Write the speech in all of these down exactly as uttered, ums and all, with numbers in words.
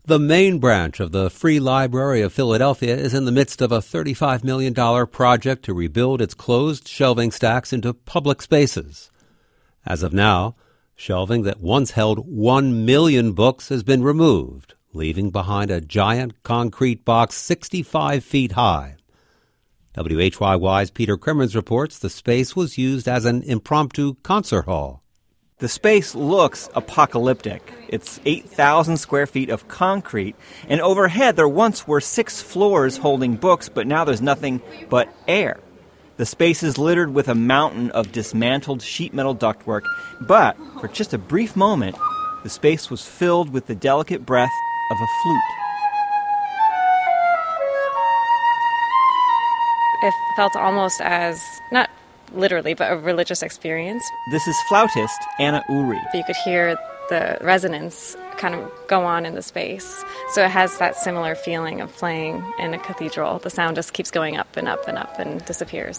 The main branch of the Free Library of Philadelphia is in the midst of a thirty-five million dollars project to rebuild its closed shelving stacks into public spaces. As of now, shelving that once held one million books has been removed, leaving behind a giant concrete box sixty-five feet high. W H Y Y's Peter Crimmins reports the space was used as an impromptu concert hall. The space looks apocalyptic. It's eight thousand square feet of concrete, and overhead there once were six floors holding books, but now there's nothing but air. The space is littered with a mountain of dismantled sheet metal ductwork, but for just a brief moment, the space was filled with the delicate breath of a flute. It felt almost as, not literally, but a religious experience. This is flautist Anna Uri. You could hear the resonance kind of go on in the space. So it has that similar feeling of playing in a cathedral. The sound just keeps going up and up and up and disappears.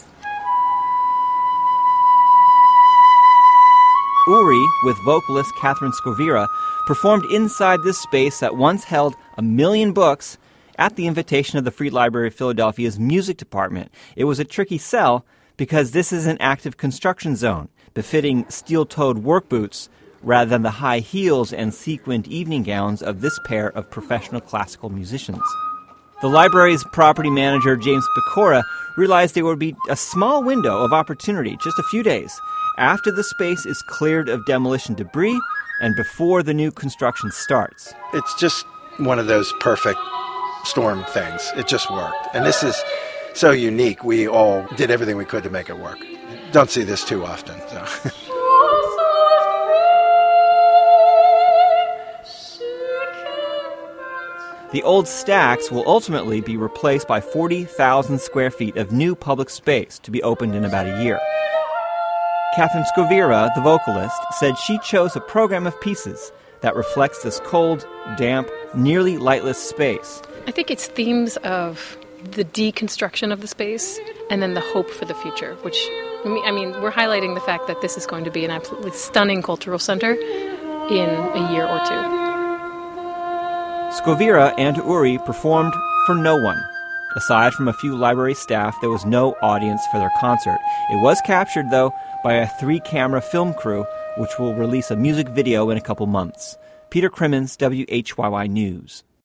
Uri, with vocalist Catherine Scovira, performed inside this space that once held a million books at the invitation of the Free Library of Philadelphia's music department. It was a tricky sell because this is an active construction zone, befitting steel-toed work boots rather than the high heels and sequined evening gowns of this pair of professional classical musicians. The library's property manager, James Pecora, realized there would be a small window of opportunity, just a few days, after the space is cleared of demolition debris and before the new construction starts. It's just one of those perfect storm things. It just worked. And this is so unique. We all did everything we could to make it work. Don't see this too often. So. The old stacks will ultimately be replaced by forty thousand square feet of new public space to be opened in about a year. Catherine Scovira, the vocalist, said she chose a program of pieces that reflects this cold, damp, nearly lightless space. I think it's themes of the deconstruction of the space and then the hope for the future, which, I mean, we're highlighting the fact that this is going to be an absolutely stunning cultural center in a year or two. Scovira and Uri performed for no one. Aside from a few library staff, there was no audience for their concert. It was captured, though, by a three-camera film crew, which will release a music video in a couple months. Peter Crimmins, W H Y Y News.